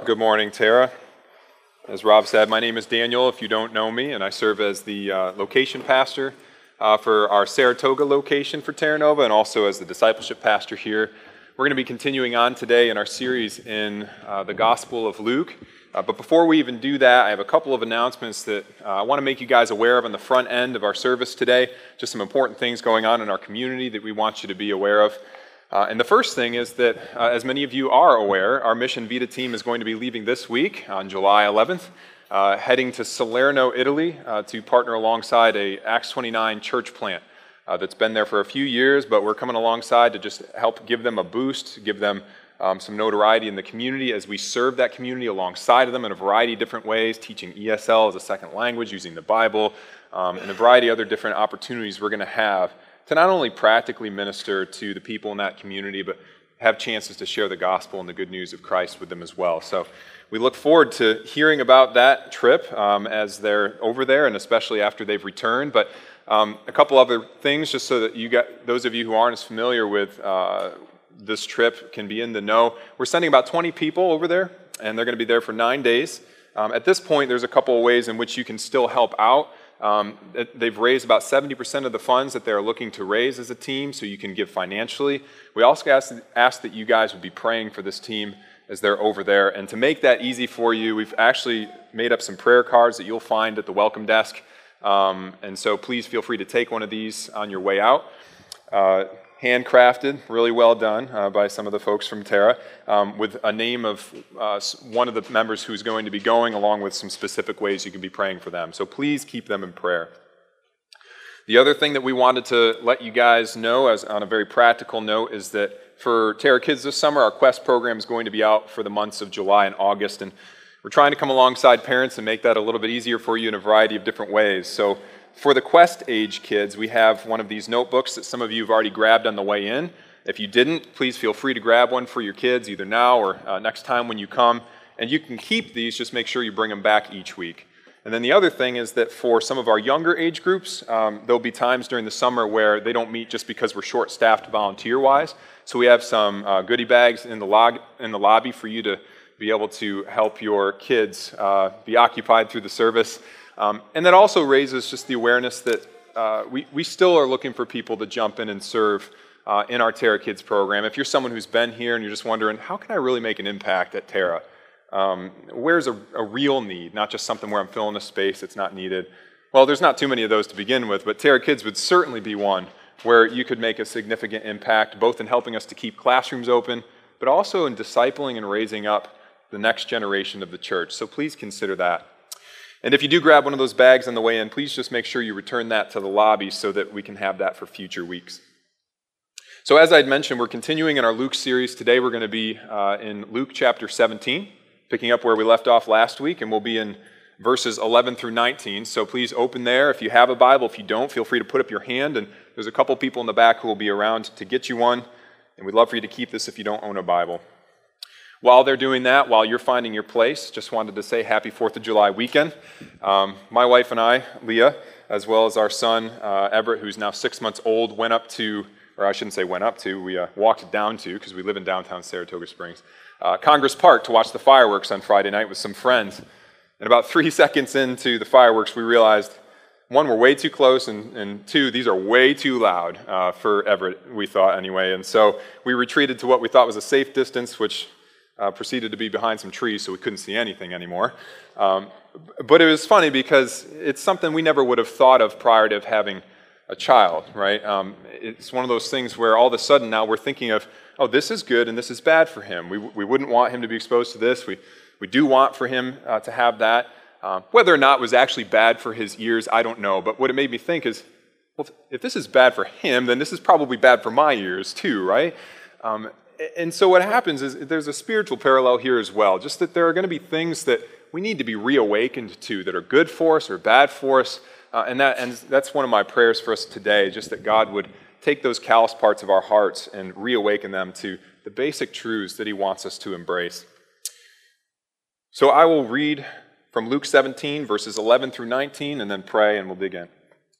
Good morning, Tara. As Rob said, my name is Daniel, if you don't know me, and I serve as the location pastor for our Saratoga location for Terra Nova, and also as the discipleship pastor here. We're going to be continuing on today in our series in the Gospel of Luke. But before we even do that, I have a couple of announcements that I want to make you guys aware of on the front end of our service today. Just some important things going on in our community that we want you to be aware of. And the first thing is that, as many of you are aware, our Mission Vita team is going to be leaving this week on July 11th, heading to Salerno, Italy, to partner alongside a Acts 29 church plant that's been there for a few years, but we're coming alongside to just help give them a boost, give them some notoriety in the community as we serve that community alongside of them in a variety of different ways, teaching ESL as a second language, using the Bible, and a variety of other different opportunities we're going to have to not only practically minister to the people in that community, but have chances to share the gospel and the good news of Christ with them as well. So we look forward to hearing about that trip as they're over there, and especially after they've returned. But a couple other things, just so that those of you who aren't as familiar with this trip can be in the know. We're sending about 20 people over there, and they're going to be there for 9 days. At this point, there's a couple of ways in which you can still help out. They've raised about 70% of the funds that they're looking to raise as a team, so you can give financially. We also ask that you guys would be praying for this team as they're over there. And to make that easy for you, we've actually made up some prayer cards that you'll find at the welcome desk. And so please feel free to take one of these on your way out. Handcrafted, really well done by some of the folks from Terra, with a name of one of the members who's going to be going, along with some specific ways you can be praying for them. So please keep them in prayer. The other thing that we wanted to let you guys know, as on a very practical note, is that for Terra Kids this summer, our Quest program is going to be out for the months of July and August, and we're trying to come alongside parents and make that a little bit easier for you in a variety of different ways. So for the Quest age kids, we have one of these notebooks that some of you have already grabbed on the way in. If you didn't, please feel free to grab one for your kids either now or next time when you come. And you can keep these, just make sure you bring them back each week. And then the other thing is that for some of our younger age groups, there'll be times during the summer where they don't meet just because we're short-staffed volunteer-wise. So we have some goodie bags in the lobby for you to be able to help your kids be occupied through the service. And that also raises just the awareness that we still are looking for people to jump in and serve in our Terra Kids program. If you're someone who's been here and you're just wondering, how can I really make an impact at Terra? Where's a real need, not just something where I'm filling a space that's not needed? Well, there's not too many of those to begin with, but Terra Kids would certainly be one where you could make a significant impact, both in helping us to keep classrooms open, but also in discipling and raising up the next generation of the church. So please consider that. And if you do grab one of those bags on the way in, please just make sure you return that to the lobby so that we can have that for future weeks. So as I'd mentioned, we're continuing in our Luke series. Today we're going to be in Luke chapter 17, picking up where we left off last week, and we'll be in verses 11 through 19. So please open there. If you have a Bible, if you don't, feel free to put up your hand, and there's a couple people in the back who will be around to get you one, and we'd love for you to keep this if you don't own a Bible. While they're doing that, while you're finding your place, just wanted to say happy 4th of July weekend. My wife and I, Leah, as well as our son, Everett, who's now 6 months old, went up to, or I shouldn't say went up to, we walked down to, because we live in downtown Saratoga Springs, Congress Park to watch the fireworks on Friday night with some friends. And about 3 seconds into the fireworks, we realized, one, we're way too close, and two, these are way too loud for Everett, we thought anyway. And so we retreated to what we thought was a safe distance, which proceeded to be behind some trees, so we couldn't see anything anymore. But it was funny because it's something we never would have thought of prior to having a child, right? It's one of those things where all of a sudden now we're thinking of, oh, this is good and this is bad for him. We wouldn't want him to be exposed to this. We do want for him to have that. Whether or not it was actually bad for his ears, I don't know. But what it made me think is, well, if this is bad for him, then this is probably bad for my ears too, right? And so what happens is there's a spiritual parallel here as well, just that there are going to be things that we need to be reawakened to that are good for us or bad for us. And that's one of my prayers for us today, just that God would take those callous parts of our hearts and reawaken them to the basic truths that he wants us to embrace. So I will read from Luke 17, verses 11 through 19, and then pray, and we'll dig in.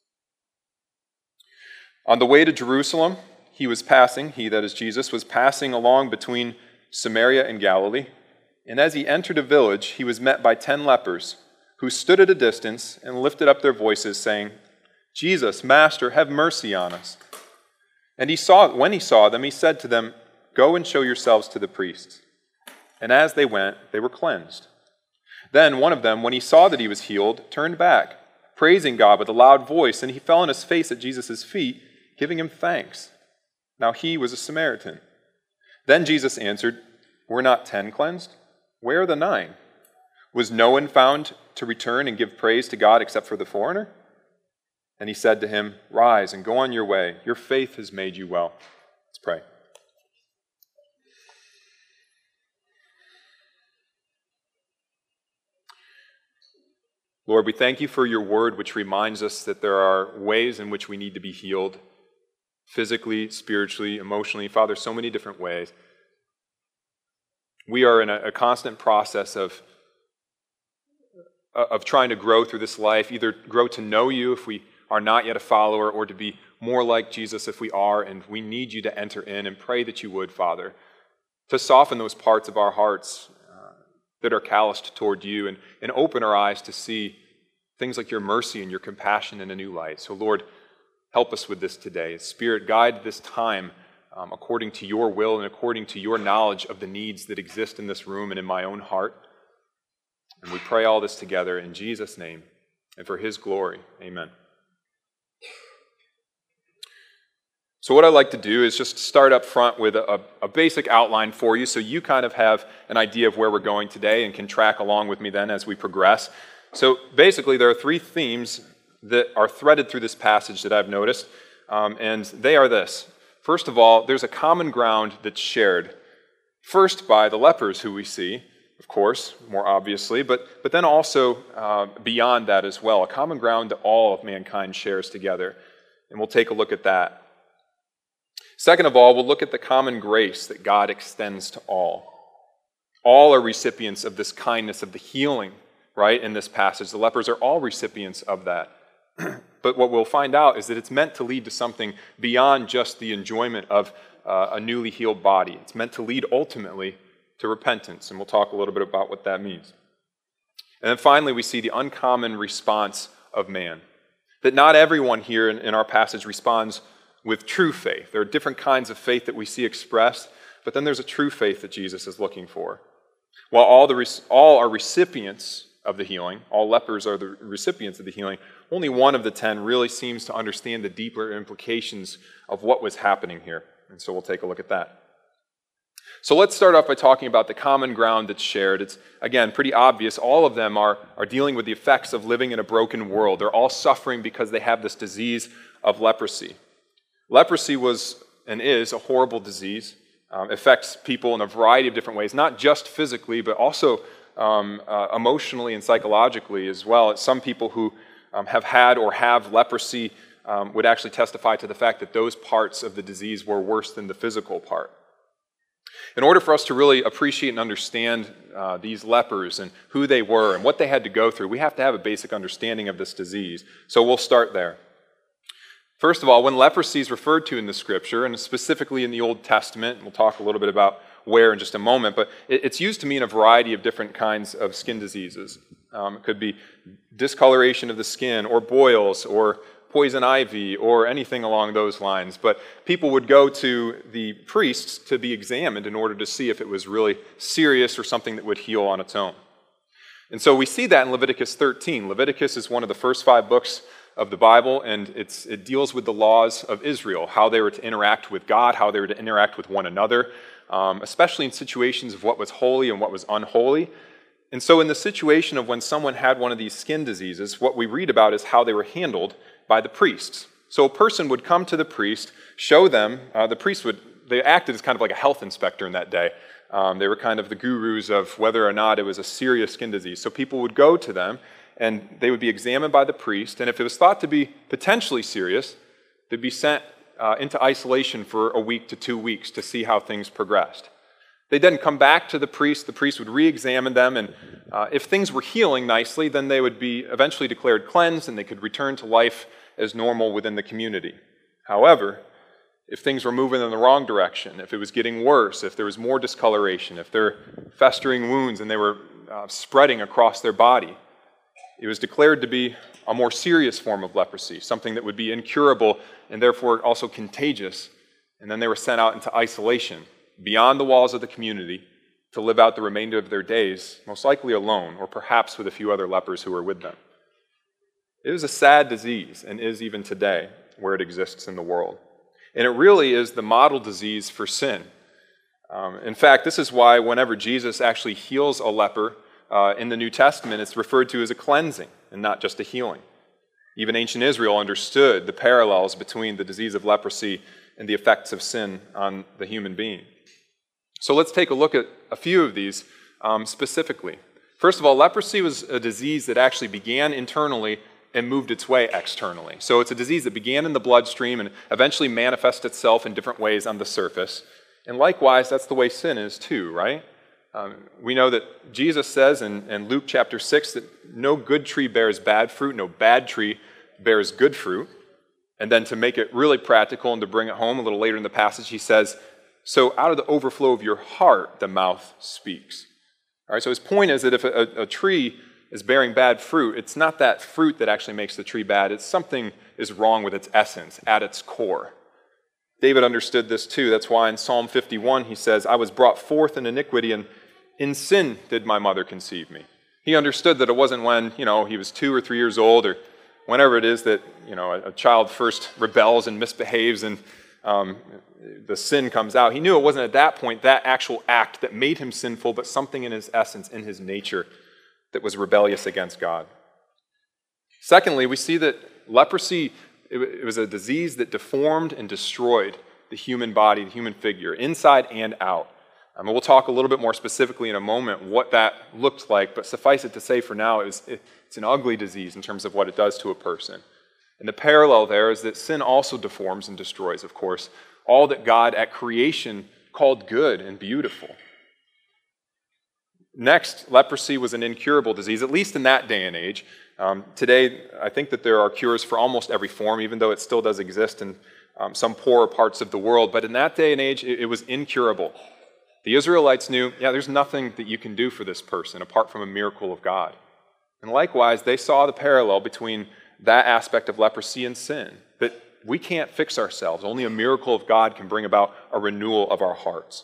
On the way to Jerusalem, he, that is Jesus, was passing along between Samaria and Galilee. And as he entered a village, he was met by 10 lepers, who stood at a distance and lifted up their voices, saying, "Jesus, Master, have mercy on us." And when he saw them, he said to them, "Go and show yourselves to the priests." And as they went, they were cleansed. Then one of them, when he saw that he was healed, turned back, praising God with a loud voice, and he fell on his face at Jesus' feet, giving him thanks. Now he was a Samaritan. Then Jesus answered, "Were not 10 cleansed? Where are the 9? Was no one found to return and give praise to God except for the foreigner?" And he said to him, "Rise and go on your way. Your faith has made you well." Let's pray. Lord, we thank you for your word, which reminds us that there are ways in which we need to be healed, physically, spiritually, emotionally. Father, so many different ways. We are in a constant process of trying to grow through this life, either grow to know you if we are not yet a follower, or to be more like Jesus if we are, and we need you to enter in and pray that you would, Father, to soften those parts of our hearts that are calloused toward you and open our eyes to see things like your mercy and your compassion in a new light. So, Lord, help us with this today. Spirit, guide this time according to your will and according to your knowledge of the needs that exist in this room and in my own heart. And we pray all this together in Jesus' name and for his glory. Amen. So what I'd like to do is just start up front with a basic outline for you so you kind of have an idea of where we're going today and can track along with me then as we progress. So basically there are 3 themes that are threaded through this passage that I've noticed, and they are this. First of all, there's a common ground that's shared, first by the lepers who we see, of course, more obviously, but then also beyond that as well, a common ground that all of mankind shares together, and we'll take a look at that. Second of all, we'll look at the common grace that God extends to all. All are recipients of this kindness, of the healing, right, in this passage. The lepers are all recipients of that. But what we'll find out is that it's meant to lead to something beyond just the enjoyment of a newly healed body. It's meant to lead ultimately to repentance, and we'll talk a little bit about what that means. And then finally, we see the uncommon response of man. That not everyone here in our passage responds with true faith. There are different kinds of faith that we see expressed, but then there's a true faith that Jesus is looking for. While all are recipients of the healing, all lepers are the recipients of the healing, only one of the 10 really seems to understand the deeper implications of what was happening here. And so we'll take a look at that. So let's start off by talking about the common ground that's shared. It's, again, pretty obvious. All of them are dealing with the effects of living in a broken world. They're all suffering because they have this disease of leprosy. Leprosy was and is a horrible disease. Affects people in a variety of different ways, not just physically, but also emotionally and psychologically as well. Some people who have had or have leprosy would actually testify to the fact that those parts of the disease were worse than the physical part. In order for us to really appreciate and understand these lepers and who they were and what they had to go through, we have to have a basic understanding of this disease. So we'll start there. First of all, when leprosy is referred to in the Scripture, and specifically in the Old Testament, we'll talk a little bit about where in just a moment, but it's used to mean a variety of different kinds of skin diseases. It could be discoloration of the skin, or boils, or poison ivy, or anything along those lines. But people would go to the priests to be examined in order to see if it was really serious or something that would heal on its own. And so we see that in Leviticus 13. Leviticus is one of the first 5 books of the Bible, and it deals with the laws of Israel, how they were to interact with God, how they were to interact with one another, especially in situations of what was holy and what was unholy. And so in the situation of when someone had one of these skin diseases, what we read about is how they were handled by the priests. So a person would come to the priest, show them, they acted as kind of like a health inspector in that day. They were kind of the gurus of whether or not it was a serious skin disease. So people would go to them, and they would be examined by the priest, and if it was thought to be potentially serious, they'd be sent into isolation for a week to 2 weeks to see how things progressed. They'd then come back to the priest would re-examine them, and if things were healing nicely, then they would be eventually declared cleansed, and they could return to life as normal within the community. However, if things were moving in the wrong direction, if it was getting worse, if there was more discoloration, if there were festering wounds and they were spreading across their body. It was declared to be a more serious form of leprosy, something that would be incurable and therefore also contagious. And then they were sent out into isolation, beyond the walls of the community, to live out the remainder of their days, most likely alone, or perhaps with a few other lepers who were with them. It was a sad disease, and is even today, where it exists in the world. And it really is the model disease for sin. In fact, this is why whenever Jesus actually heals a leper in the New Testament, it's referred to as a cleansing and not just a healing. Even ancient Israel understood the parallels between the disease of leprosy and the effects of sin on the human being. So let's take a look at a few of these specifically. First of all, leprosy was a disease that actually began internally and moved its way externally. So it's a disease that began in the bloodstream and eventually manifests itself in different ways on the surface. And likewise, that's the way sin is too, right? We know that Jesus says in Luke chapter 6 that no good tree bears bad fruit, no bad tree bears good fruit. And then to make it really practical and to bring it home a little later in the passage, he says, so out of the overflow of your heart, the mouth speaks. All right, so his point is that if a tree is bearing bad fruit, it's not that fruit that actually makes the tree bad. It's something is wrong with its essence, at its core. David understood this too. That's why in Psalm 51 he says, I was brought forth in iniquity, and in sin did my mother conceive me. He understood that it wasn't when, he was 2 or 3 years old or whenever it is that, a child first rebels and misbehaves and the sin comes out. He knew it wasn't at that point that actual act that made him sinful, but something in his essence, in his nature, that was rebellious against God. Secondly, we see that leprosy, it was a disease that deformed and destroyed the human body, the human figure, inside and out. And we'll talk a little bit more specifically in a moment what that looked like, but suffice it to say for now, it's an ugly disease in terms of what it does to a person. And the parallel there is that sin also deforms and destroys, of course, all that God at creation called good and beautiful. Next, leprosy was an incurable disease, at least in that day and age. Today, I think that there are cures for almost every form, even though it still does exist in some poorer parts of the world. But in that day and age, it was incurable. The Israelites knew, there's nothing that you can do for this person apart from a miracle of God. And likewise, they saw the parallel between that aspect of leprosy and sin, that we can't fix ourselves. Only a miracle of God can bring about a renewal of our hearts.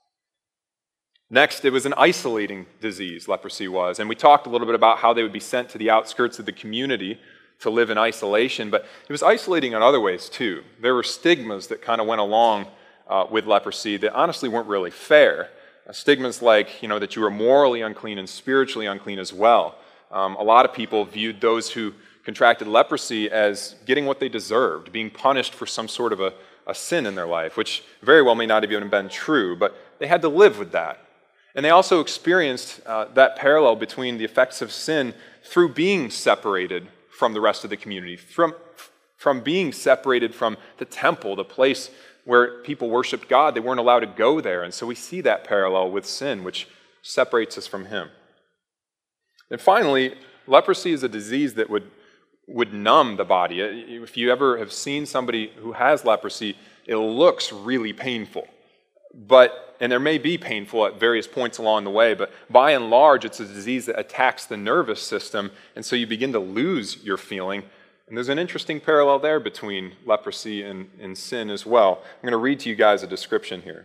Next, it was an isolating disease, leprosy was. And we talked a little bit about how they would be sent to the outskirts of the community to live in isolation, but it was isolating in other ways too. There were stigmas that kind of went along with leprosy that honestly weren't really fair. Stigmas like, that you were morally unclean and spiritually unclean as well. A lot of people viewed those who contracted leprosy as getting what they deserved, being punished for some sort of a sin in their life, which very well may not have even been true, but they had to live with that. And they also experienced that parallel between the effects of sin through being separated from the rest of the community, from being separated from the temple, the place where people worshiped God. They weren't allowed to go there. And so we see that parallel with sin, which separates us from Him. And finally, leprosy is a disease that would numb the body. If you ever have seen somebody who has leprosy, it looks really painful. And there may be painful at various points along the way, but by and large, it's a disease that attacks the nervous system, and so you begin to lose your feeling. And there's an interesting parallel there between leprosy and sin as well. I'm going to read to you guys a description here.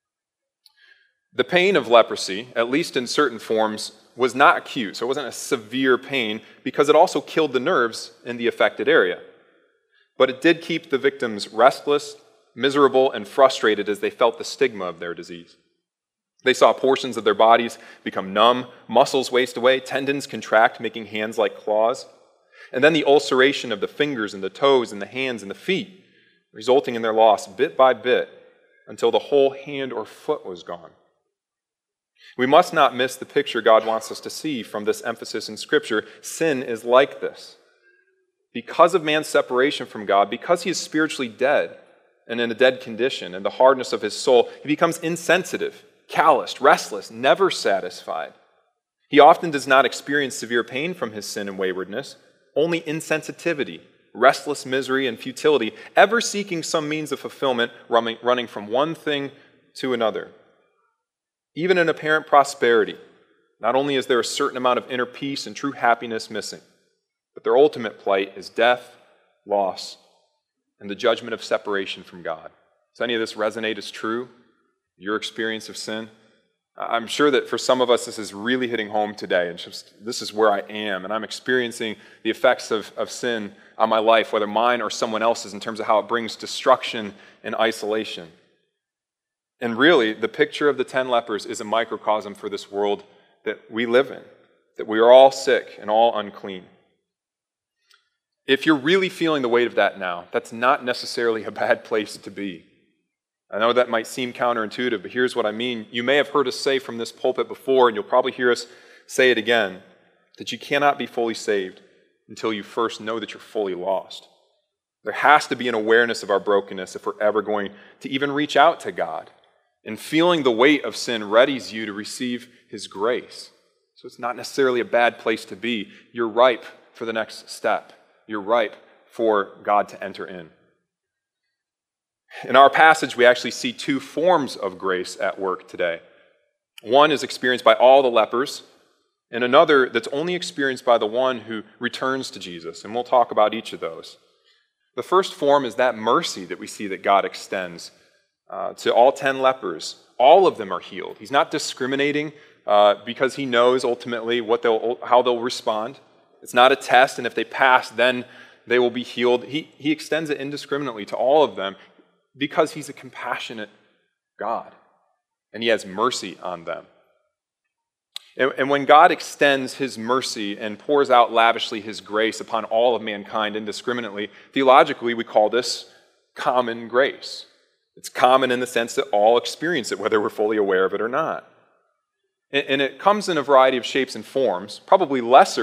The pain of leprosy, at least in certain forms, was not acute, so it wasn't a severe pain because it also killed the nerves in the affected area. But it did keep the victims restless, miserable, and frustrated as they felt the stigma of their disease. They saw portions of their bodies become numb, muscles waste away, tendons contract, making hands like claws, and then the ulceration of the fingers and the toes and the hands and the feet, resulting in their loss bit by bit until the whole hand or foot was gone. We must not miss the picture God wants us to see from this emphasis in Scripture. Sin is like this. Because of man's separation from God, because he is spiritually dead and in a dead condition, and the hardness of his soul, he becomes insensitive, calloused, restless, never satisfied. He often does not experience severe pain from his sin and waywardness, only insensitivity, restless misery and futility, ever seeking some means of fulfillment, running from one thing to another. Even in apparent prosperity, not only is there a certain amount of inner peace and true happiness missing, but their ultimate plight is death, loss, and the judgment of separation from God. Does any of this resonate as true? Your experience of sin? I'm sure that for some of us this is really hitting home today, and just this is where I am, and I'm experiencing the effects of sin on my life, whether mine or someone else's, in terms of how it brings destruction and isolation. And really, the picture of the 10 lepers is a microcosm for this world that we live in, that we are all sick and all unclean. If you're really feeling the weight of that now, that's not necessarily a bad place to be. I know that might seem counterintuitive, but here's what I mean. You may have heard us say from this pulpit before, and you'll probably hear us say it again, that you cannot be fully saved until you first know that you're fully lost. There has to be an awareness of our brokenness if we're ever going to even reach out to God. And feeling the weight of sin readies you to receive His grace. So it's not necessarily a bad place to be. You're ripe for the next step. You're ripe for God to enter in. In our passage, we actually see two forms of grace at work today. One is experienced by all the lepers, and another that's only experienced by the one who returns to Jesus. And we'll talk about each of those. The first form is that mercy that we see that God extends to all 10 lepers. All of them are healed. He's not discriminating because He knows ultimately how they'll respond. It's not a test, and if they pass, then they will be healed. He extends it indiscriminately to all of them because He's a compassionate God, and He has mercy on them. And when God extends His mercy and pours out lavishly His grace upon all of mankind indiscriminately, theologically we call this common grace. It's common in the sense that all experience it, whether we're fully aware of it or not. And it comes in a variety of shapes and forms. Probably less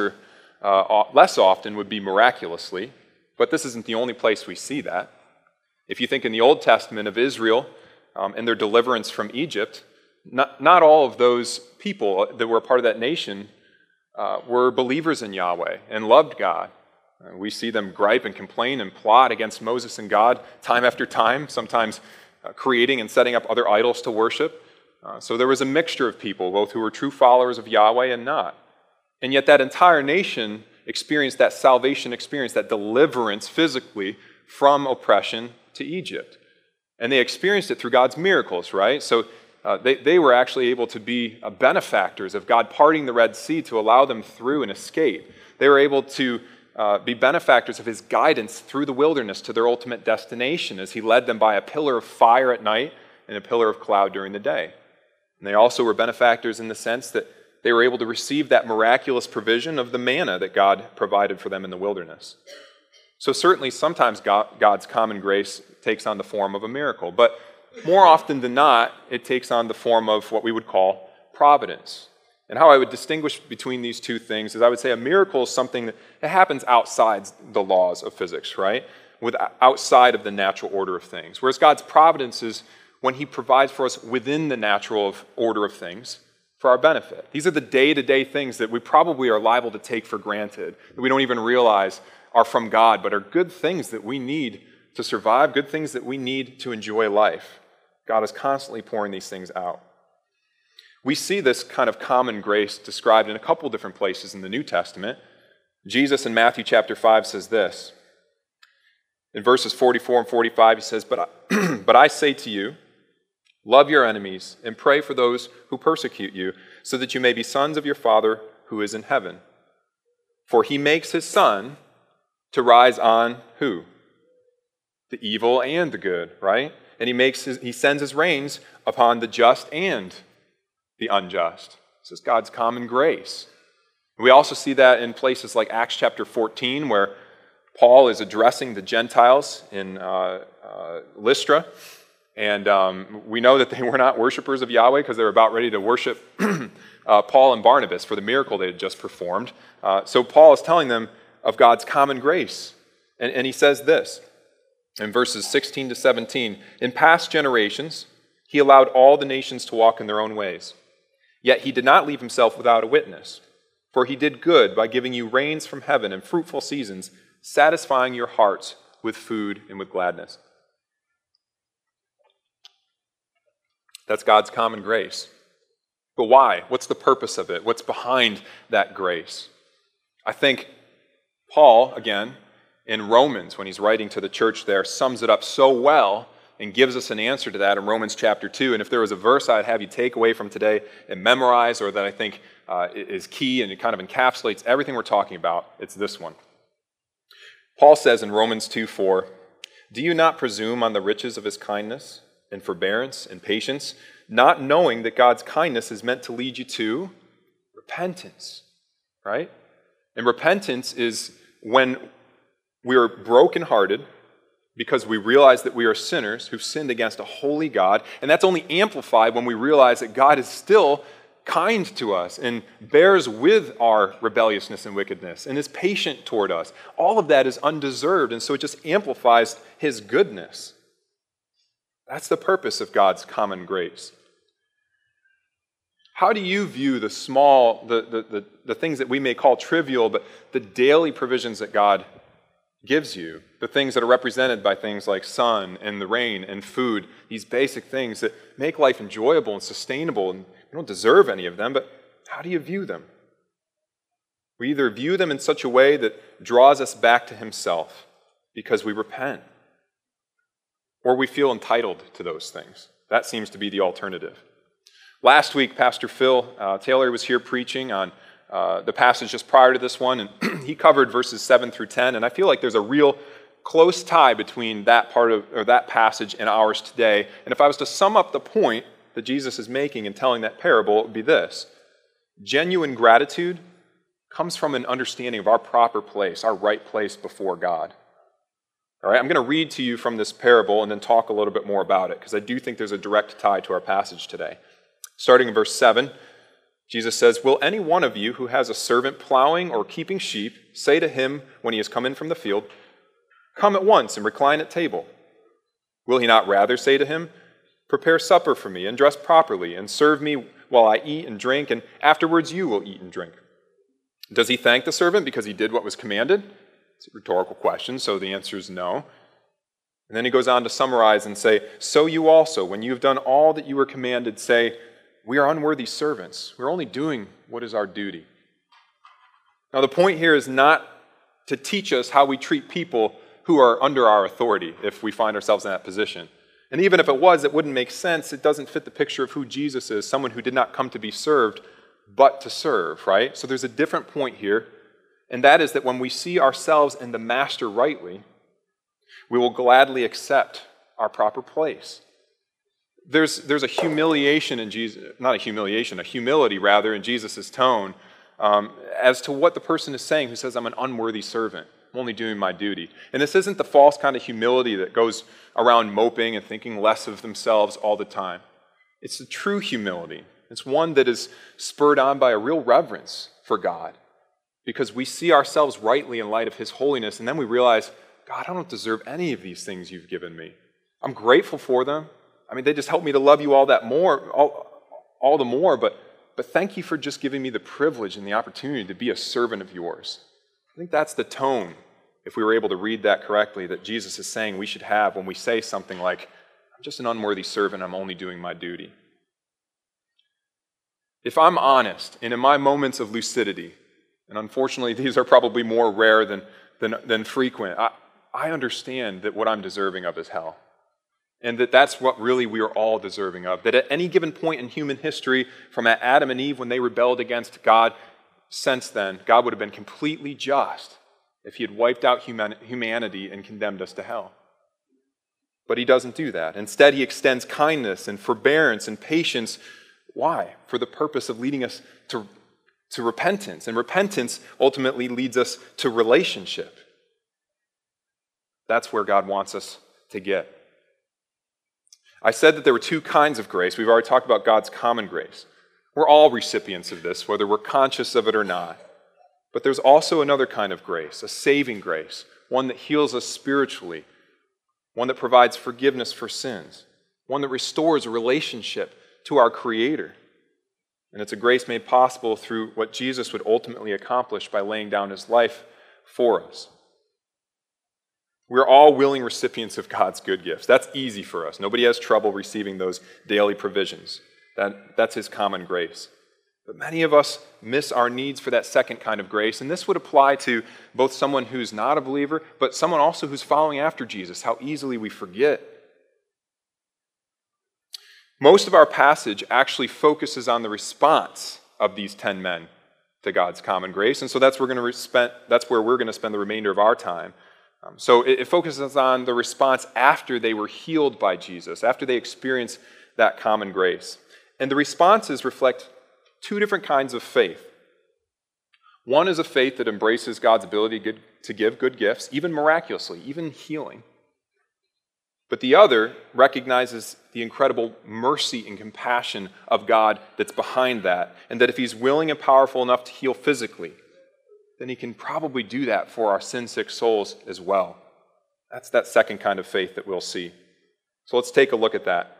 often would be miraculously, but this isn't the only place we see that. If you think in the Old Testament of Israel and their deliverance from Egypt, not all of those people that were a part of that nation were believers in Yahweh and loved God. We see them gripe and complain and plot against Moses and God time after time, sometimes creating and setting up other idols to worship. So there was a mixture of people, both who were true followers of Yahweh and not. And yet that entire nation experienced that salvation experience, that deliverance physically from oppression to Egypt. And they experienced it through God's miracles, right? So they were actually able to be benefactors of God parting the Red Sea to allow them through and escape. They were able to be benefactors of His guidance through the wilderness to their ultimate destination as He led them by a pillar of fire at night and a pillar of cloud during the day. And they also were benefactors in the sense that they were able to receive that miraculous provision of the manna that God provided for them in the wilderness. So certainly sometimes God's common grace takes on the form of a miracle, but more often than not, it takes on the form of what we would call providence. And how I would distinguish between these two things is I would say a miracle is something that happens outside the laws of physics, right? Outside of the natural order of things. Whereas God's providence is when He provides for us within the natural order of things for our benefit. These are the day-to-day things that we probably are liable to take for granted, that we don't even realize are from God, but are good things that we need to survive, good things that we need to enjoy life. God is constantly pouring these things out. We see this kind of common grace described in a couple different places in the New Testament. Jesus in Matthew chapter 5 says this. In verses 44 and 45, He says, But I say to you, love your enemies and pray for those who persecute you, so that you may be sons of your Father who is in heaven. For He makes His sun to rise on who? The evil and the good, right? And He sends His rains upon the just and the unjust. This is God's common grace. We also see that in places like Acts chapter 14, where Paul is addressing the Gentiles in Lystra. And we know that they were not worshipers of Yahweh because they were about ready to worship Paul and Barnabas for the miracle they had just performed. So Paul is telling them of God's common grace. And he says this in verses 16 to 17, In past generations, He allowed all the nations to walk in their own ways. Yet He did not leave Himself without a witness. For He did good by giving you rains from heaven and fruitful seasons, satisfying your hearts with food and with gladness. That's God's common grace. But why? What's the purpose of it? What's behind that grace? I think Paul, again, in Romans, when he's writing to the church there, sums it up so well and gives us an answer to that in Romans chapter 2. And if there was a verse I'd have you take away from today and memorize, or that I think is key and it kind of encapsulates everything we're talking about, it's this one. Paul says in Romans 2:4, "Do you not presume on the riches of his kindness and forbearance and patience, not knowing that God's kindness is meant to lead you to repentance?" Right? And repentance is when we are brokenhearted because we realize that we are sinners who've sinned against a holy God, and that's only amplified when we realize that God is still kind to us and bears with our rebelliousness and wickedness and is patient toward us. All of that is undeserved, and so it just amplifies his goodness. That's the purpose of God's common grace. How do you view the small, the things that we may call trivial, but the daily provisions that God gives you, the things that are represented by things like sun and the rain and food, these basic things that make life enjoyable and sustainable, and we don't deserve any of them, but how do you view them? We either view them in such a way that draws us back to himself because we repent, or we feel entitled to those things. That seems to be the alternative. Last week, Pastor Phil Taylor was here preaching on the passage just prior to this one, and he covered verses 7 through 10, and I feel like there's a real close tie between that part of, or that passage and ours today. And if I was to sum up the point that Jesus is making in telling that parable, it would be this: genuine gratitude comes from an understanding of our proper place, our right place before God. All right, I'm going to read to you from this parable and then talk a little bit more about it, because I do think there's a direct tie to our passage today. Starting in verse 7, Jesus says, "Will any one of you who has a servant plowing or keeping sheep say to him when he has come in from the field, 'Come at once and recline at table'? Will he not rather say to him, 'Prepare supper for me and dress properly and serve me while I eat and drink, and afterwards you will eat and drink'? Does he thank the servant because he did what was commanded?" It's a rhetorical question, so the answer is no. And then he goes on to summarize and say, "So you also, when you have done all that you were commanded, say, 'We are unworthy servants. We're only doing what is our duty.'" Now, the point here is not to teach us how we treat people who are under our authority if we find ourselves in that position. And even if it was, it wouldn't make sense. It doesn't fit the picture of who Jesus is, someone who did not come to be served, but to serve, right? So there's a different point here, and that is that when we see ourselves in the master rightly, we will gladly accept our proper place. There's a humiliation in Jesus, not a humiliation, a humility rather in Jesus' tone as to what the person is saying who says, "I'm an unworthy servant. I'm only doing my duty." And this isn't the false kind of humility that goes around moping and thinking less of themselves all the time. It's the true humility. It's one that is spurred on by a real reverence for God, because we see ourselves rightly in light of his holiness, and then we realize, God, I don't deserve any of these things you've given me. I'm grateful for them. I mean, they just help me to love you all that more, all the more, but thank you for just giving me the privilege and the opportunity to be a servant of yours. I think that's the tone, if we were able to read that correctly, that Jesus is saying we should have when we say something like, "I'm just an unworthy servant, I'm only doing my duty." If I'm honest, and in my moments of lucidity, and unfortunately these are probably more rare than frequent, I understand that what I'm deserving of is hell. And that's what really we are all deserving of. That at any given point in human history, from Adam and Eve when they rebelled against God, since then, God would have been completely just if he had wiped out humanity and condemned us to hell. But he doesn't do that. Instead, he extends kindness and forbearance and patience. Why? For the purpose of leading us to repentance. And repentance ultimately leads us to relationship. That's where God wants us to get. I said that there were two kinds of grace. We've already talked about God's common grace. We're all recipients of this, whether we're conscious of it or not. But there's also another kind of grace, a saving grace, one that heals us spiritually, one that provides forgiveness for sins, one that restores a relationship to our Creator. And it's a grace made possible through what Jesus would ultimately accomplish by laying down his life for us. We're all willing recipients of God's good gifts. That's easy for us. Nobody has trouble receiving those daily provisions. That's his common grace. But many of us miss our needs for that second kind of grace, and this would apply to both someone who's not a believer, but someone also who's following after Jesus, how easily we forget. Most of our passage actually focuses on the response of these 10 men to God's common grace, and so that's where we're going to spend the remainder of our time. So it focuses on the response after they were healed by Jesus, after they experienced that common grace. And the responses reflect two different kinds of faith. One is a faith that embraces God's ability to give good gifts, even miraculously, even healing. But the other recognizes the incredible mercy and compassion of God that's behind that, and that if he's willing and powerful enough to heal physically, then he can probably do that for our sin-sick souls as well. That's that second kind of faith that we'll see. So let's take a look at that.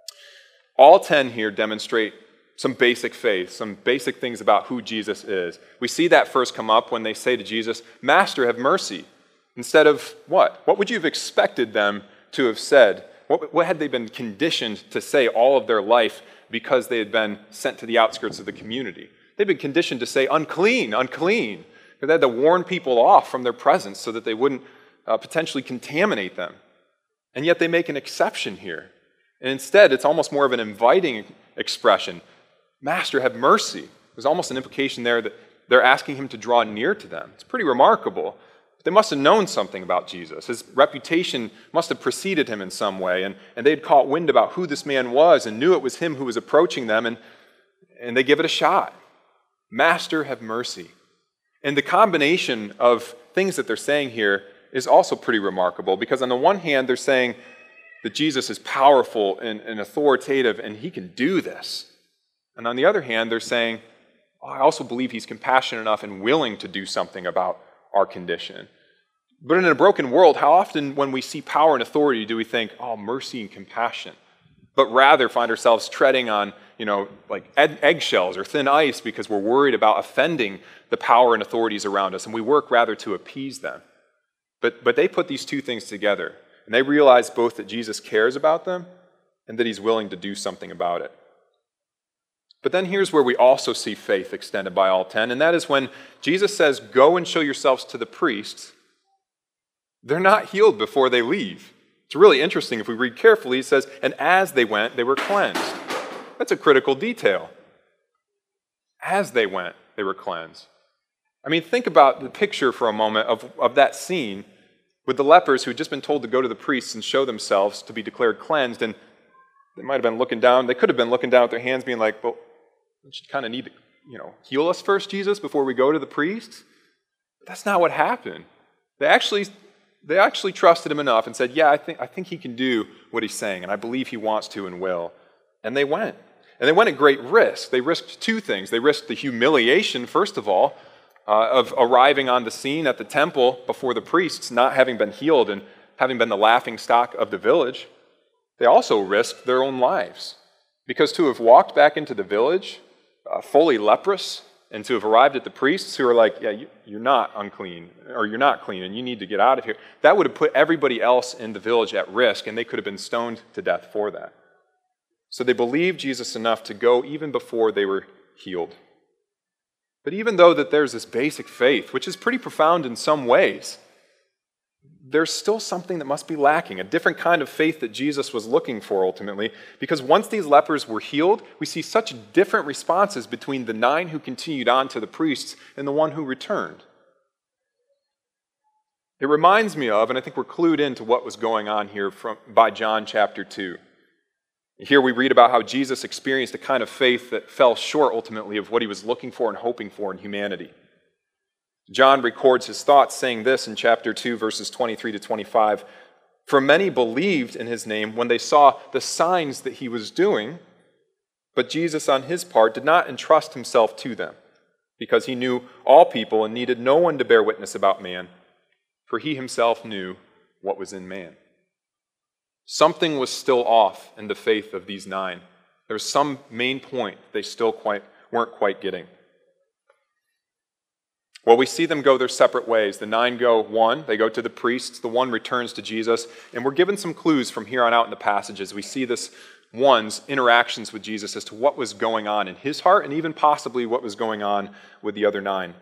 All 10 here demonstrate some basic faith, some basic things about who Jesus is. We see that first come up when they say to Jesus, "Master, have mercy," instead of what? What would you have expected them to have said? What had they been conditioned to say all of their life because they had been sent to the outskirts of the community? They'd been conditioned to say, "Unclean, unclean." They had to warn people off from their presence so that they wouldn't potentially contaminate them. And yet they make an exception here. And instead, it's almost more of an inviting expression. "Master, have mercy." There's almost an implication there that they're asking him to draw near to them. It's pretty remarkable. They must have known something about Jesus. His reputation must have preceded him in some way, and they'd caught wind about who this man was and knew it was him who was approaching them, and they give it a shot. "Master, have mercy." And the combination of things that they're saying here is also pretty remarkable, because on the one hand, they're saying that Jesus is powerful and authoritative, and he can do this. And on the other hand, they're saying, I also believe he's compassionate enough and willing to do something about our condition. But in a broken world, how often when we see power and authority do we think, mercy and compassion, but rather find ourselves treading on, like eggshells or thin ice because we're worried about offending the power and authorities around us, and we work rather to appease them. But they put these two things together, and they realize both that Jesus cares about them and that he's willing to do something about it. But then here's where we also see faith extended by all 10, and that is when Jesus says, "Go and show yourselves to the priests," they're not healed before they leave. It's really interesting. If we read carefully, it says, "And as they went, they were cleansed." That's a critical detail. As they went, they were cleansed. I mean, think about the picture for a moment of that scene with the lepers who had just been told to go to the priests and show themselves to be declared cleansed, and they might have been looking down. They could have been looking down at their hands being like, "Well, you should kind of need to, heal us first, Jesus, before we go to the priests." But that's not what happened. They actually trusted him enough and said, "Yeah, I think he can do what he's saying, and I believe he wants to and will." And they went. And they went at great risk. They risked two things. They risked the humiliation, first of all, of arriving on the scene at the temple before the priests, not having been healed and having been the laughing stock of the village. They also risked their own lives, because to have walked back into the village fully leprous and to have arrived at the priests who are like, "Yeah, you're not unclean, or you're not clean, and you need to get out of here," that would have put everybody else in the village at risk, and they could have been stoned to death for that. So they believed Jesus enough to go even before they were healed. But even though that there's this basic faith, which is pretty profound in some ways, there's still something that must be lacking, a different kind of faith that Jesus was looking for ultimately, because once these lepers were healed, we see such different responses between the 9 who continued on to the priests and the one who returned. It reminds me of, and I think we're clued into what was going on here by John chapter 2. Here we read about how Jesus experienced a kind of faith that fell short ultimately of what he was looking for and hoping for in humanity. John records his thoughts saying this in chapter 2, verses 23 to 25. "For many believed in his name when they saw the signs that he was doing, but Jesus on his part did not entrust himself to them, because he knew all people and needed no one to bear witness about man, for he himself knew what was in man." Something was still off in the faith of these 9. There was some main point they still weren't quite getting. Well, we see them go their separate ways. The 9 go one, they go to the priests, the 1 returns to Jesus, and we're given some clues from here on out in the passages. We see this one's interactions with Jesus as to what was going on in his heart and even possibly what was going on with the other 9.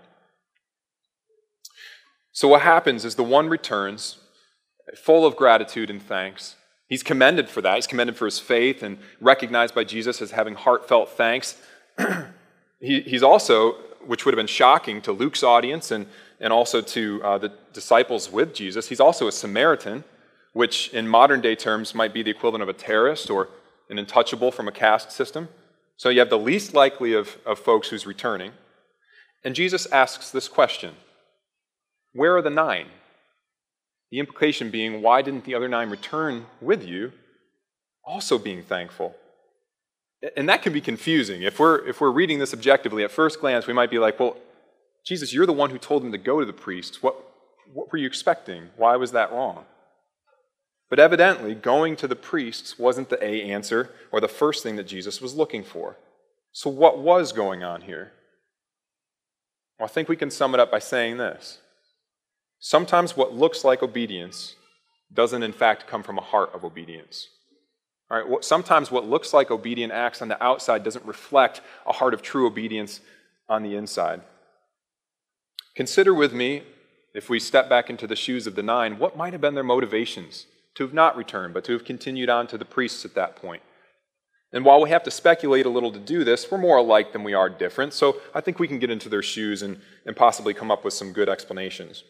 So what happens is the 1 returns, full of gratitude and thanks. He's commended for that. He's commended for his faith and recognized by Jesus as having heartfelt thanks. He's also, which would have been shocking to Luke's audience and also to the disciples with Jesus, he's also a Samaritan, which in modern day terms might be the equivalent of a terrorist or an untouchable from a caste system. So you have the least likely of folks who's returning. And Jesus asks this question: where are the 9? The implication being, why didn't the other 9 return with you, also being thankful? And that can be confusing. If we're reading this objectively, at first glance, we might be like, well, Jesus, you're the one who told them to go to the priests. What were you expecting? Why was that wrong? But evidently, going to the priests wasn't the A answer or the first thing that Jesus was looking for. So what was going on here? Well, I think we can sum it up by saying this. Sometimes what looks like obedience doesn't in fact come from a heart of obedience. All right, sometimes what looks like obedient acts on the outside doesn't reflect a heart of true obedience on the inside. Consider with me, if we step back into the shoes of the 9, what might have been their motivations to have not returned, but to have continued on to the priests at that point. And while we have to speculate a little to do this, we're more alike than we are different, so I think we can get into their shoes and possibly come up with some good explanations.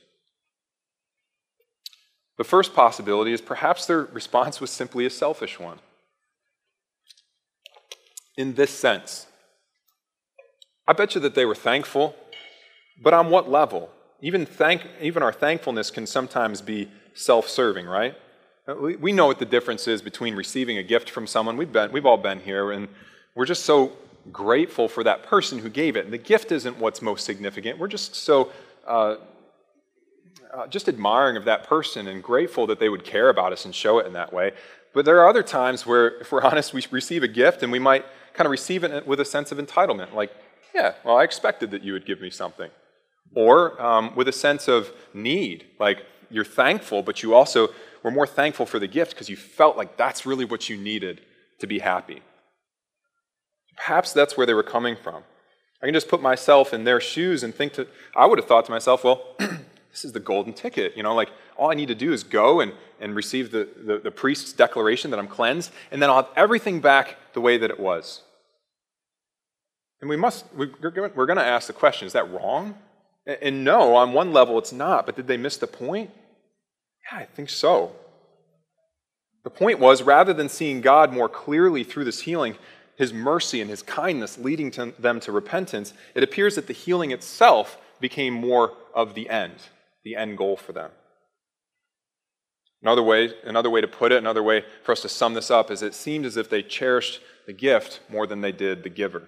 The first possibility is perhaps their response was simply a selfish one. In this sense, I bet you that they were thankful, but on what level? Even our thankfulness can sometimes be self-serving, right? We know what the difference is between receiving a gift from someone. We've all been here, and we're just so grateful for that person who gave it. And the gift isn't what's most significant. We're just so just admiring of that person and grateful that they would care about us and show it in that way. But there are other times where, if we're honest, we receive a gift and we might kind of receive it with a sense of entitlement. Like, yeah, well, I expected that you would give me something. Or with a sense of need. Like, you're thankful, but you also were more thankful for the gift because you felt like that's really what you needed to be happy. Perhaps that's where they were coming from. I can just put myself in their shoes and I would have thought to myself, well, this is the golden ticket. Like all I need to do is go and receive the priest's declaration that I'm cleansed, and then I'll have everything back the way that it was. And we're going to ask the question, is that wrong? And no, on one level it's not, but did they miss the point? Yeah, I think so. The point was, rather than seeing God more clearly through this healing, His mercy and His kindness leading them to repentance, it appears that the healing itself became more of the end goal for them. Another way to put it, another way for us to sum this up, is it seemed as if they cherished the gift more than they did the giver.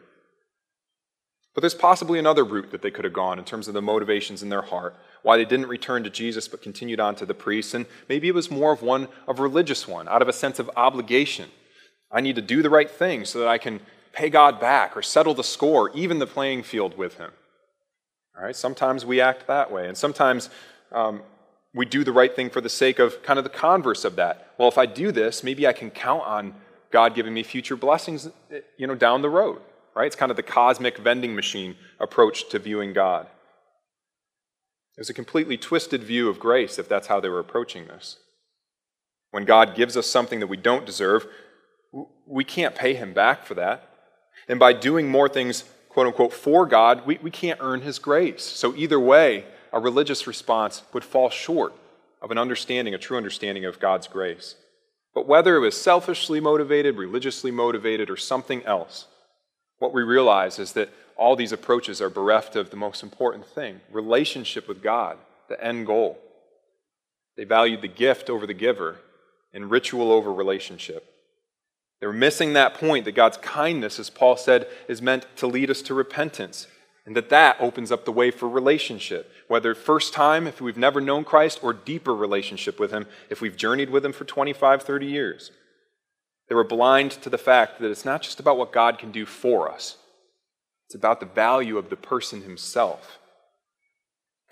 But there's possibly another route that they could have gone in terms of the motivations in their heart, why they didn't return to Jesus but continued on to the priests, and maybe it was more of a religious one, out of a sense of obligation. I need to do the right thing so that I can pay God back or settle the score, even the playing field with Him. All right, sometimes we act that way, and sometimes we do the right thing for the sake of kind of the converse of that. Well, if I do this, maybe I can count on God giving me future blessings, down the road. Right? It's kind of the cosmic vending machine approach to viewing God. There's a completely twisted view of grace if that's how they were approaching this. When God gives us something that we don't deserve, we can't pay Him back for that. And by doing more things, quote unquote, for God, we can't earn His grace. So either way, a religious response would fall short of a true understanding of God's grace. But whether it was selfishly motivated, religiously motivated, or something else, what we realize is that all these approaches are bereft of the most important thing, relationship with God, the end goal. They valued the gift over the giver and ritual over relationship. They were missing that point that God's kindness, as Paul said, is meant to lead us to repentance, and that opens up the way for relationship, whether first time, if we've never known Christ, or deeper relationship with Him, if we've journeyed with Him for 25, 30 years. They were blind to the fact that it's not just about what God can do for us. It's about the value of the person Himself.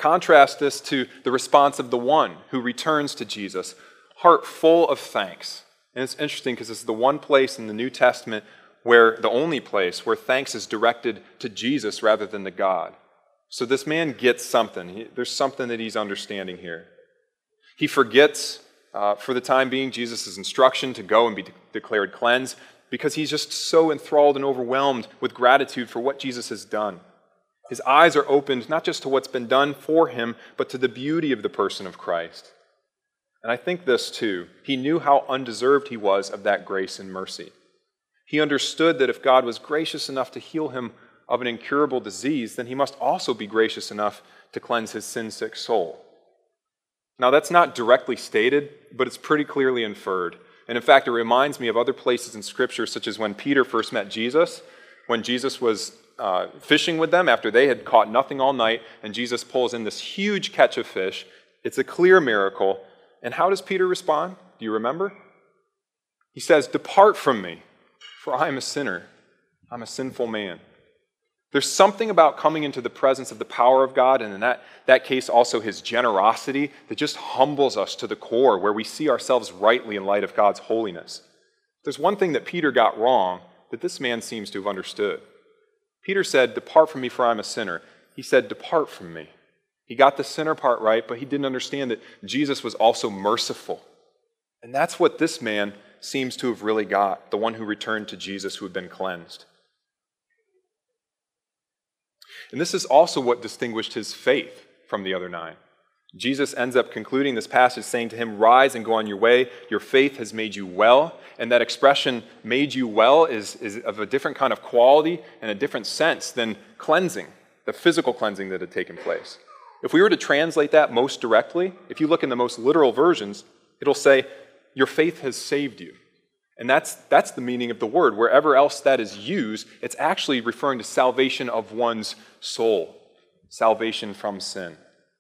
Contrast this to the response of the one who returns to Jesus, heart full of thanks. And it's interesting because it's the one place in the New Testament the only place where thanks is directed to Jesus rather than to God. So this man gets something. There's something that he's understanding here. He forgets, for the time being, Jesus' instruction to go and be declared cleansed because he's just so enthralled and overwhelmed with gratitude for what Jesus has done. His eyes are opened not just to what's been done for him, but to the beauty of the person of Christ. And I think this too. He knew how undeserved he was of that grace and mercy. He understood that if God was gracious enough to heal him of an incurable disease, then he must also be gracious enough to cleanse his sin-sick soul. Now, that's not directly stated, but it's pretty clearly inferred. And in fact, it reminds me of other places in Scripture, such as when Peter first met Jesus, when Jesus was fishing with them after they had caught nothing all night, and Jesus pulls in this huge catch of fish. It's a clear miracle. And how does Peter respond? Do you remember? He says, "Depart from me, for I am a sinner. I'm a sinful man." There's something about coming into the presence of the power of God, and in that case also his generosity, that just humbles us to the core, where we see ourselves rightly in light of God's holiness. There's one thing that Peter got wrong that this man seems to have understood. Peter said, "Depart from me, for I'm a sinner." He said, "Depart from me." He got the sinner part right, but he didn't understand that Jesus was also merciful. And that's what this man seems to have really got, the one who returned to Jesus who had been cleansed. And this is also what distinguished his faith from the other 9. Jesus ends up concluding this passage saying to him, "Rise and go on your way. Your faith has made you well." And that expression, "made you well," is of a different kind of quality and a different sense than cleansing, the physical cleansing that had taken place. If we were to translate that most directly, if you look in the most literal versions, it'll say, "Your faith has saved you." And that's the meaning of the word. Wherever else that is used, it's actually referring to salvation of one's soul, salvation from sin.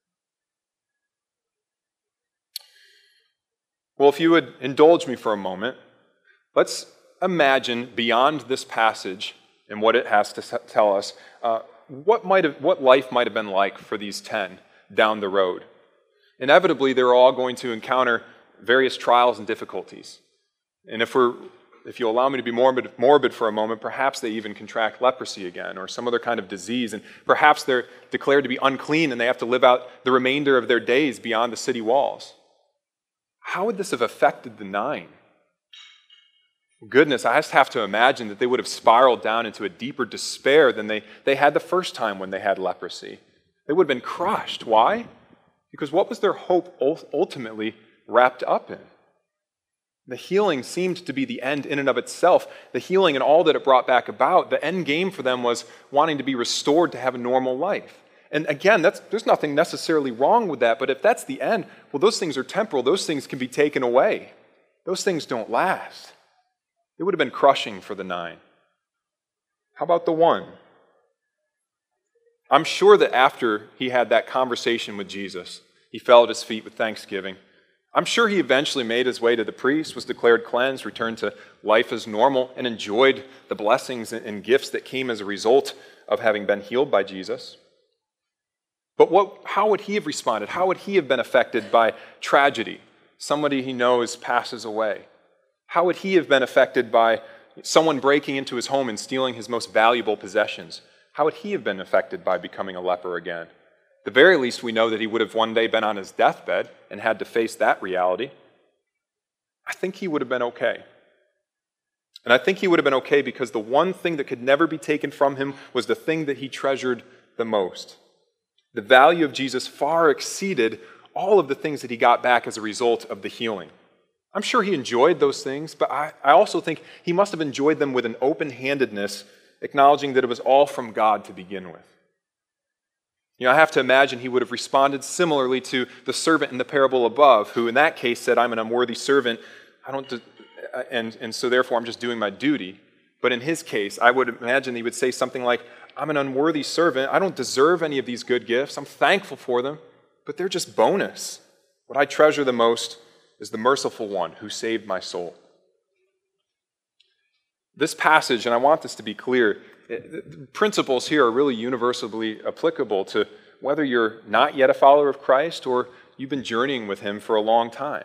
Well, if you would indulge me for a moment, let's imagine beyond this passage and what it has to tell us, what life might have been like for these 10 down the road. Inevitably, they're all going to encounter various trials and difficulties. And if you allow me to be morbid for a moment, perhaps they even contract leprosy again or some other kind of disease, and perhaps they're declared to be unclean and they have to live out the remainder of their days beyond the city walls. How would this have affected the 9? Goodness, I just have to imagine that they would have spiraled down into a deeper despair than they had the first time when they had leprosy. They would have been crushed. Why? Because what was their hope ultimately wrapped up in? The healing seemed to be the end in and of itself. The healing and all that it brought back about, the end game for them was wanting to be restored to have a normal life. And again, there's nothing necessarily wrong with that, but if that's the end, well, those things are temporal. Those things can be taken away. Those things don't last. It would have been crushing for the 9. How about the 1? I'm sure that after he had that conversation with Jesus, he fell at his feet with thanksgiving. I'm sure he eventually made his way to the priest, was declared cleansed, returned to life as normal, and enjoyed the blessings and gifts that came as a result of having been healed by Jesus. But how would he have responded? How would he have been affected by tragedy? Somebody he knows passes away. How would he have been affected by someone breaking into his home and stealing his most valuable possessions? How would he have been affected by becoming a leper again? At the very least, we know that he would have one day been on his deathbed and had to face that reality. I think he would have been okay. And I think he would have been okay because the one thing that could never be taken from him was the thing that he treasured the most. The value of Jesus far exceeded all of the things that he got back as a result of the healing. I'm sure he enjoyed those things, but I also think he must have enjoyed them with an open-handedness, acknowledging that it was all from God to begin with. I have to imagine he would have responded similarly to the servant in the parable above, who in that case said, "I'm an unworthy servant, and so therefore I'm just doing my duty." But in his case, I would imagine he would say something like, "I'm an unworthy servant. I don't deserve any of these good gifts. I'm thankful for them, but they're just bonus. What I treasure the most is the merciful one who saved my soul." This passage, and I want this to be clear, the principles here are really universally applicable to whether you're not yet a follower of Christ or you've been journeying with him for a long time.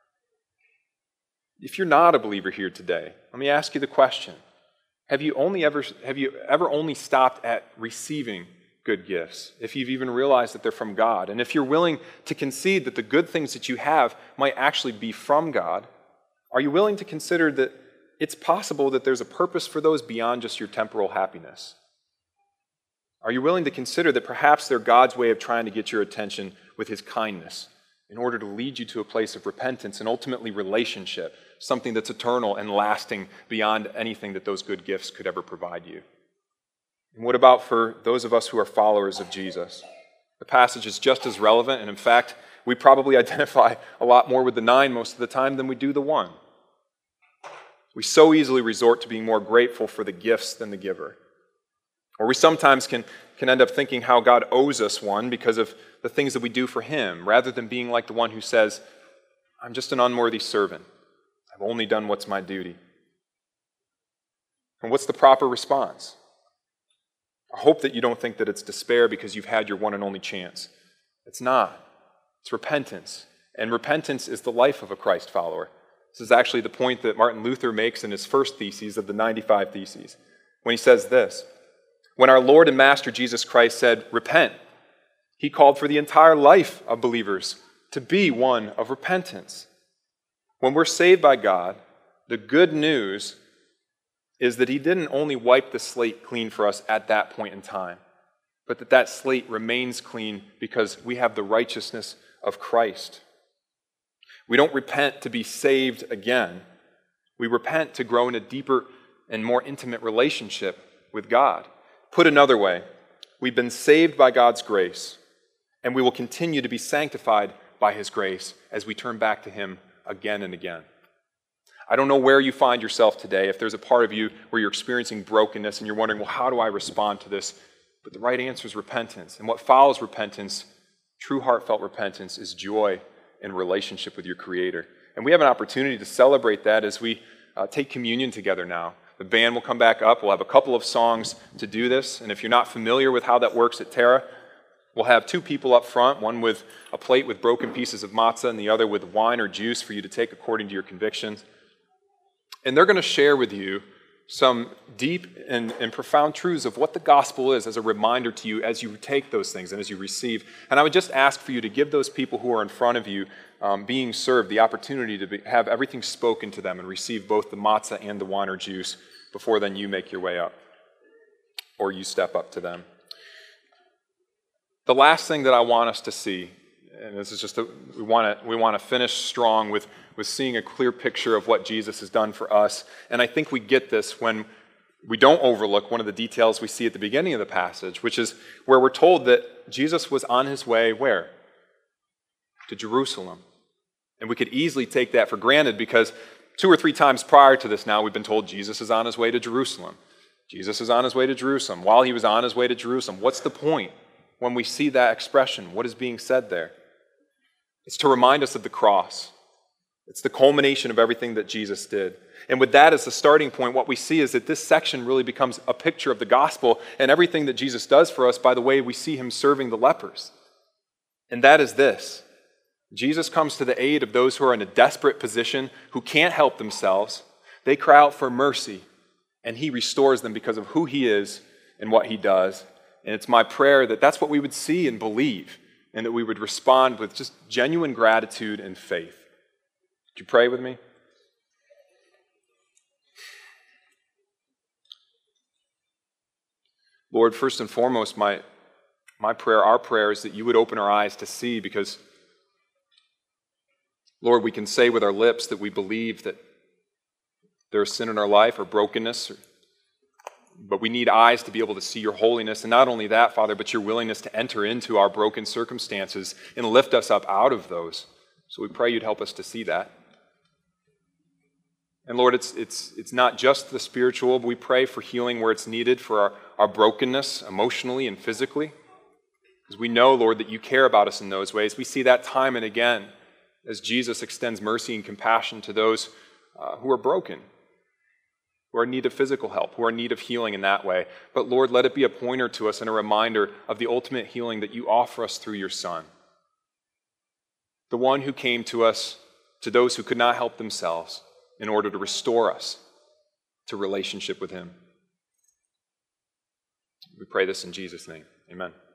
If you're not a believer here today, let me ask you the question. Have you ever only stopped at receiving good gifts, if you've even realized that they're from God? And if you're willing to concede that the good things that you have might actually be from God, are you willing to consider that it's possible that there's a purpose for those beyond just your temporal happiness? Are you willing to consider that perhaps they're God's way of trying to get your attention with his kindness in order to lead you to a place of repentance and ultimately relationship, something that's eternal and lasting beyond anything that those good gifts could ever provide you? And what about for those of us who are followers of Jesus? The passage is just as relevant, and in fact, we probably identify a lot more with the 9 most of the time than we do the 1. We so easily resort to being more grateful for the gifts than the giver. Or we sometimes can end up thinking how God owes us one because of the things that we do for him, rather than being like the one who says, I'm just an unworthy servant. I've only done what's my duty. And what's the proper response? I hope that you don't think that it's despair because you've had your one and only chance. It's not. It's repentance. And repentance is the life of a Christ follower. This is actually the point that Martin Luther makes in his first theses of the 95 Theses, when he says this: when our Lord and Master Jesus Christ said, repent, he called for the entire life of believers to be one of repentance. When we're saved by God, the good news is that he didn't only wipe the slate clean for us at that point in time, but that slate remains clean because we have the righteousness of Christ. We don't repent to be saved again. We repent to grow in a deeper and more intimate relationship with God. Put another way, we've been saved by God's grace, and we will continue to be sanctified by his grace as we turn back to him again and again. I don't know where you find yourself today, if there's a part of you where you're experiencing brokenness and you're wondering, well, how do I respond to this? But the right answer is repentance. And what follows repentance, true heartfelt repentance, is joy in relationship with your Creator. And we have an opportunity to celebrate that as we take communion together now. The band will come back up. We'll have a couple of songs to do this. And if you're not familiar with how that works at Terra, we'll have 2 people up front, one with a plate with broken pieces of matzah and the other with wine or juice for you to take according to your convictions. And they're going to share with you some deep and profound truths of what the gospel is as a reminder to you as you take those things and as you receive. And I would just ask for you to give those people who are in front of you being served the opportunity to have everything spoken to them and receive both the matzah and the wine or juice before then you make your way up or you step up to them. The last thing that I want us to see, and this is just we want to finish strong with seeing a clear picture of what Jesus has done for us. And I think we get this when we don't overlook one of the details we see at the beginning of the passage, which is where we're told that Jesus was on his way where? To Jerusalem. And we could easily take that for granted because 2 or 3 times prior to this now we've been told Jesus is on his way to Jerusalem. Jesus is on his way to Jerusalem. While he was on his way to Jerusalem, what's the point when we see that expression? What is being said there? It's to remind us of the cross. It's the culmination of everything that Jesus did. And with that as the starting point, what we see is that this section really becomes a picture of the gospel and everything that Jesus does for us by the way we see him serving the lepers. And that is this: Jesus comes to the aid of those who are in a desperate position, who can't help themselves. They cry out for mercy, and he restores them because of who he is and what he does. And it's my prayer that that's what we would see and believe, and that we would respond with just genuine gratitude and faith. Would you pray with me? Lord, first and foremost, my prayer, our prayer is that you would open our eyes to see, because, Lord, we can say with our lips that we believe that there is sin in our life or brokenness, but we need eyes to be able to see your holiness. And not only that, Father, but your willingness to enter into our broken circumstances and lift us up out of those. So we pray you'd help us to see that. And Lord, it's not just the spiritual, but we pray for healing where it's needed for our brokenness emotionally and physically. Because we know, Lord, that you care about us in those ways. We see that time and again as Jesus extends mercy and compassion to those who are broken, who are in need of physical help, who are in need of healing in that way. But Lord, let it be a pointer to us and a reminder of the ultimate healing that you offer us through your Son. The one who came to us, to those who could not help themselves, in order to restore us to relationship with him. We pray this in Jesus' name. Amen.